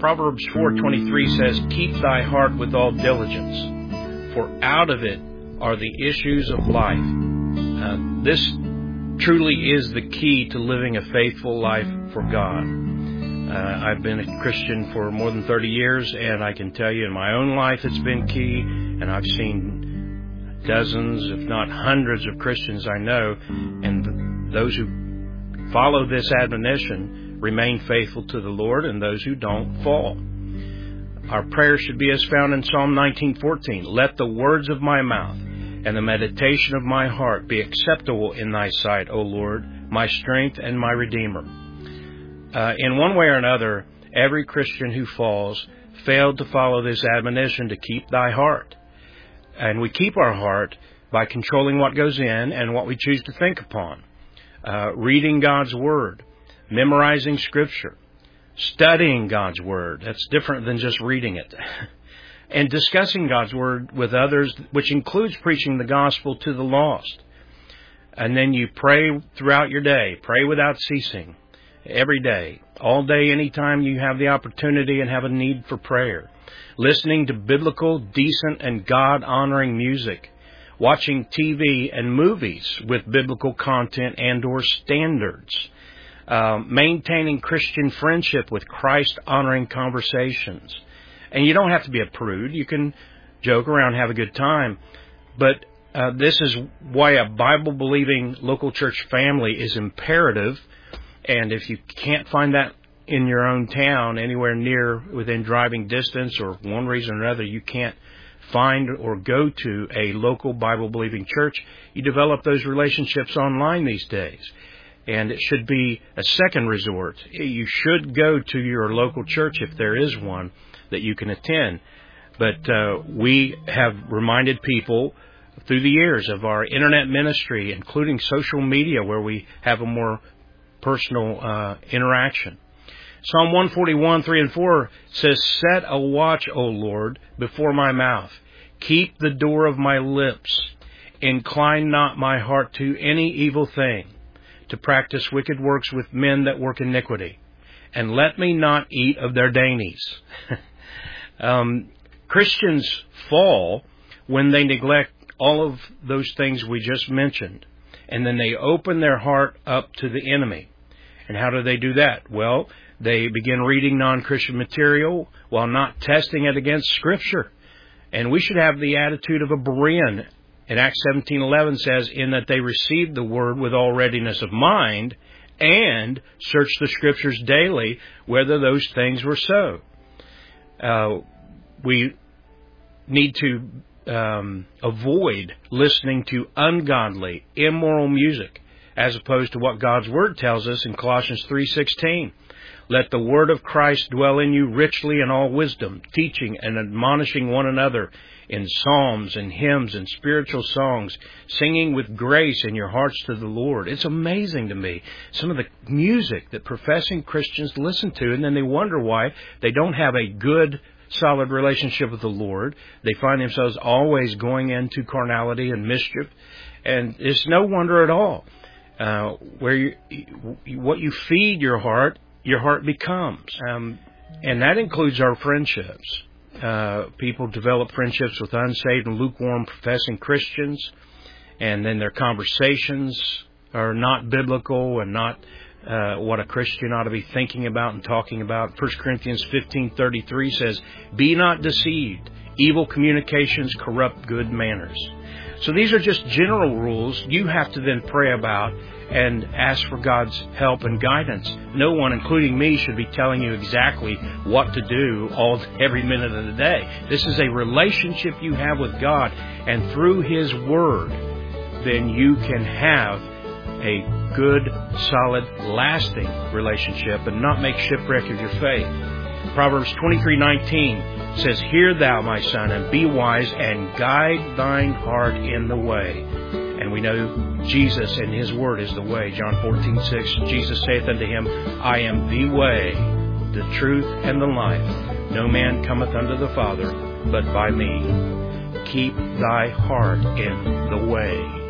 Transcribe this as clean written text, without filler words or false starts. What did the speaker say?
Proverbs 4:23 says, "Keep thy heart with all diligence, for out of it are the issues of life." This truly is the key to living a faithful life for God. I've been a Christian for more than 30 years, and I can tell you in my own life it's been key, and I've seen dozens, if not hundreds of Christians I know, and those who follow this admonition remain faithful to the Lord, and those who don't fall. Our prayer should be as found in Psalm 19:14. "Let the words of my mouth and the meditation of my heart be acceptable in thy sight, O Lord, my strength and my Redeemer." In one way or another, every Christian who falls failed to follow this admonition to keep thy heart. And we keep our heart by controlling what goes in and what we choose to think upon. Reading God's Word, memorizing Scripture, studying God's Word. That's different than just reading it. And discussing God's Word with others, which includes preaching the gospel to the lost. And then you pray throughout your day. Pray without ceasing. Every day. All day, anytime you have the opportunity and have a need for prayer. Listening to biblical, decent, and God-honoring music. Watching TV and movies with biblical content and or standards. Maintaining Christian friendship with Christ-honoring conversations. And you don't have to be a prude. You can joke around, have a good time. But this is why a Bible-believing local church family is imperative. And if you can't find that in your own town, anywhere near within driving distance, or for one reason or another, you can't find or go to a local Bible-believing church, you develop those relationships online these days. And it should be a second resort. You should go to your local church if there is one that you can attend. But we have reminded people through the years of our internet ministry, including social media, where we have a more personal interaction. Psalm 141, 3 and 4 says, "Set a watch, O Lord, before my mouth. Keep the door of my lips. Incline not my heart to any evil thing, to practice wicked works with men that work iniquity. And let me not eat of their dainties." Christians fall when they neglect all of those things we just mentioned. And then they open their heart up to the enemy. And how do they do that? Well, they begin reading non-Christian material while not testing it against Scripture. And we should have the attitude of a Berean. In Acts 17:11 says, "In that they received the word with all readiness of mind, and searched the Scriptures daily, whether those things were so." We need to avoid listening to ungodly, immoral music, as opposed to what God's Word tells us in Colossians 3:16. "Let the word of Christ dwell in you richly in all wisdom, teaching and admonishing one another in psalms and hymns and spiritual songs, singing with grace in your hearts to the Lord." It's amazing to me, some of the music that professing Christians listen to, and then they wonder why they don't have a good, solid relationship with the Lord. They find themselves always going into carnality and mischief, and it's no wonder at all. What you feed your heart becomes. And that includes our friendships. People develop friendships with unsaved and lukewarm professing Christians, and then their conversations are not biblical and not what a Christian ought to be thinking about and talking about. 1 Corinthians 15:33 says, "Be not deceived. Evil communications corrupt good manners." So these are just general rules you have to then pray about and ask for God's help and guidance. No one, including me, should be telling you exactly what to do every minute of the day. This is a relationship you have with God, and through His Word, then you can have a good, solid, lasting relationship and not make shipwreck of your faith. Proverbs 23:19 says, "Hear thou, my son, and be wise, and guide thine heart in the way." And we know Jesus and His Word is the way. John 14:6, Jesus saith unto him, "I am the way, the truth, and the life. No man cometh unto the Father but by me." Keep thy heart in the way.